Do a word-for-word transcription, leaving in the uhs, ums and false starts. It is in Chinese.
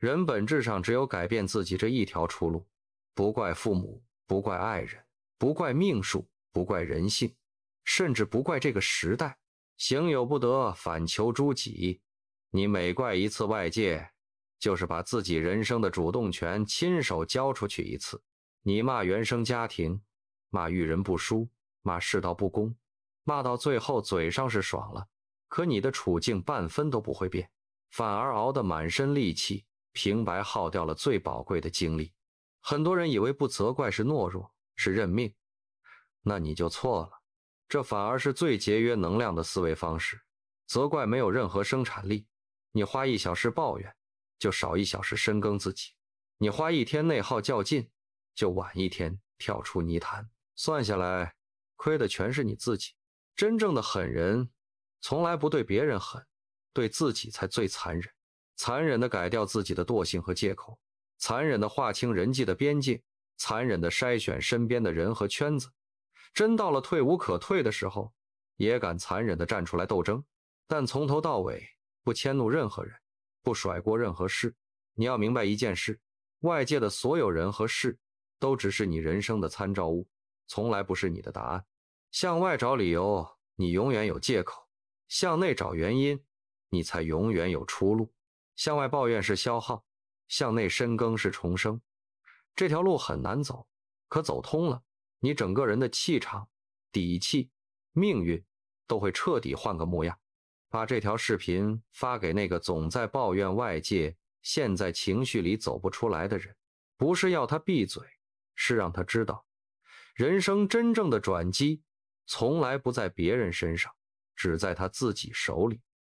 人本质上只有改变自己这一条出路，不怪父母，不怪爱人，不怪命数，不怪人性，甚至不怪这个时代。行有不得，反求诸己。你每怪一次外界，就是把自己人生的主动权亲手交出去一次。你骂原生家庭，骂遇人不淑，骂世道不公，骂到最后嘴上是爽了，可你的处境半分都不会变，反而熬得满身戾气，平白耗掉了最宝贵的精力。很多人以为不责怪是懦弱，是认命，那你就错了，这反而是最节约能量的思维方式。责怪没有任何生产力，你花一小时抱怨，就少一小时深耕自己；你花一天内耗较劲，就晚一天跳出泥潭。算下来，亏的全是你自己。真正的狠人，从来不对别人狠，对自己才最残忍。残忍地改掉自己的惰性和借口，残忍地划清人际的边界，残忍地筛选身边的人和圈子。真到了退无可退的时候，也敢残忍地站出来斗争，但从头到尾不迁怒任何人，不甩锅任何事。你要明白一件事，外界的所有人和事都只是你人生的参照物，从来不是你的答案。向外找理由，你永远有借口；向内找原因，你才永远有出路。向外抱怨是消耗，向内深耕是重生。这条路很难走，可走通了，你整个人的气场、底气、命运都会彻底换个模样。把这条视频发给那个总在抱怨外界、陷在情绪里走不出来的人，不是要他闭嘴，是让他知道，人生真正的转机从来不在别人身上，只在他自己手里。